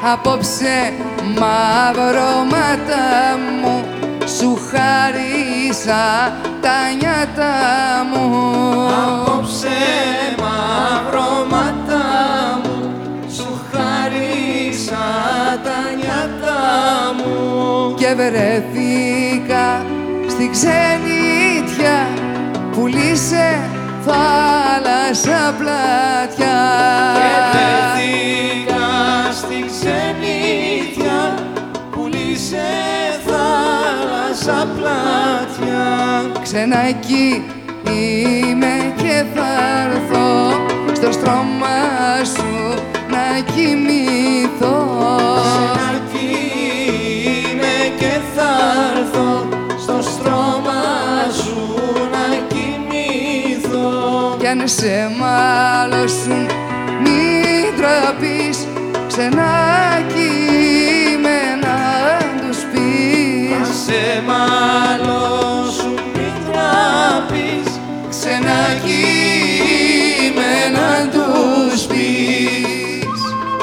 Απόψε μαυρώματα μου σου χαρίσα τα νιάτα μου. Απόψε μαυρώματα μου σου χαρίσα τα νιάτα μου. Και βρεθήκα στη ξενιτιά που λύσε θάλασσα πλάτια. Και βρεθήκα στη ξενιτιά που λύσε θάλασσα πλάτια. Ξενάκι είμαι και θα έρθω στο στρώμα σου να κοιμηθώ. Ξενάκι είμαι και θα έρθω στο στρώμα σου να κοιμηθώ. Κι αν σε μάλωσουν μην τραπείς, ξενάκι είμαι να τους πεις. Αν σε μάλωσουν μην τραπείς, Ξενάκι είμαι να τους πεις.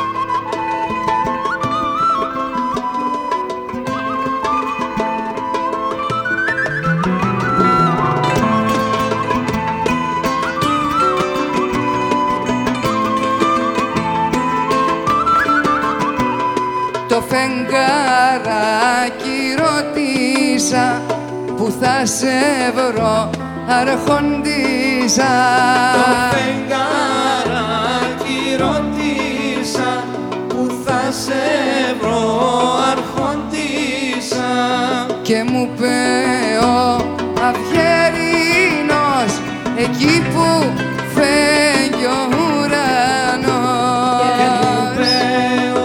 Το φεγγαράκι ρωτήσα που θα σε βρω αρχοντήσα. το φεγγαράκι ρωτήσα που θα σε βρω αρχοντήσα. Και μου είπε ο Αυγερινός εκεί που φέγγει ο ουρανός. Και μου είπε ο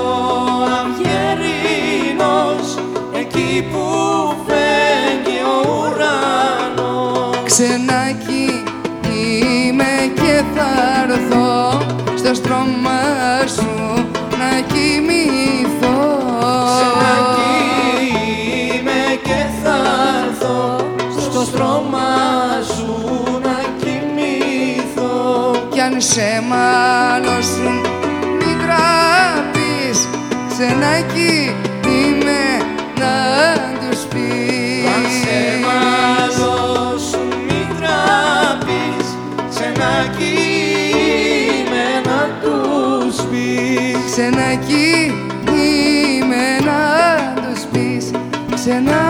Αυγερινός εκεί που φέγγει ο ουρανός. Ξενάκι είμαι και θα έρθω στο στρώμα σου να κοιμηθώ. Ξενάκι είμαι και θα έρθω στο στρώμα σου να κοιμηθώ. Κι αν σε μάλωσουν μην τραπείς, ξενάκι είμαι να τους πεις. Αν σε μάλωσουν μην τραπείς, ξενάκι είμαι να τους πεις. Ξενάκι είμαι να τους πεις, ξενάκι